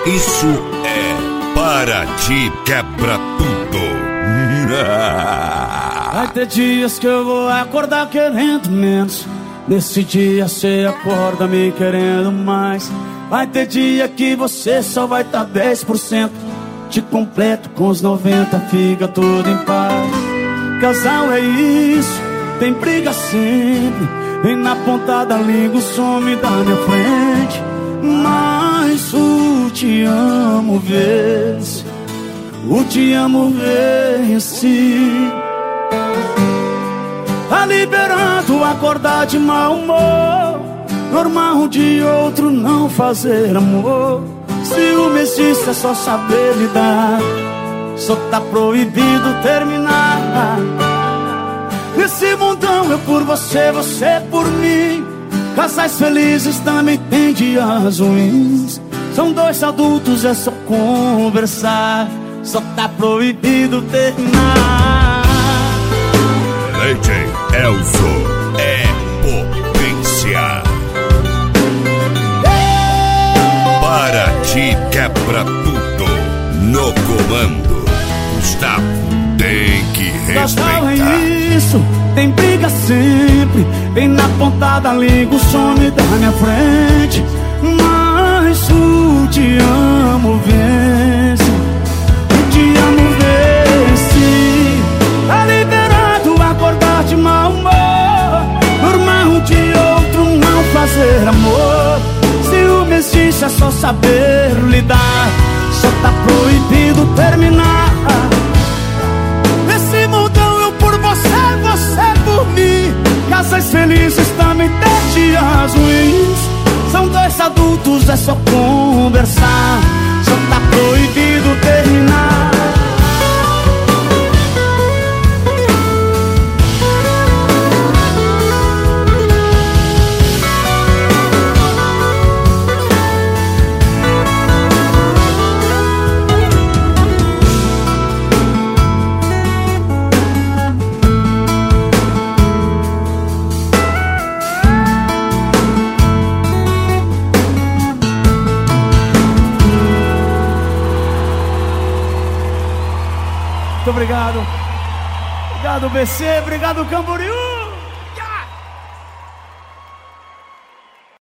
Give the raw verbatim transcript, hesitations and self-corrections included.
Isso é Paraty Quebra Tudo. Vai ter dias que eu vou acordar querendo menos. Nesse dia cê acorda me querendo mais. Vai ter dia que você só vai tá dez por cento. Te completo com os noventa, fica tudo em paz. Casal é isso, tem briga sempre. Vem na ponta da língua, some da minha frente. Mas o te amo vence, o te amo vence. Tá liberando acordar de mau humor. Normal de outro não fazer amor. Ciúme existe, é só saber lidar. Só tá proibido terminar. Nesse mundão eu por você, você por mim. Casais felizes também tem dias ruins. São dois adultos, é só conversar. Só tá proibido terminar. D J Elzo é potência. Paraty Quebra Tudo. No comando, Gustavo tem que respeitar. Casal é isso, tem briga sempre. Vem na ponta da língua, some da minha frente. Mas o te amo vence, o te amo vence. Tá liberado acordar de mau humor. Normal de outro não fazer amor. Ciúme existe, é só saber lidar. Só tá proibido terminar. Nesse mundão eu por você, você por mim. Casais felizes também tem dias ruins. São dois adultos, é só conversar. Só tá proibido terminar. Muito obrigado. Obrigado, B C. Obrigado, Camboriú.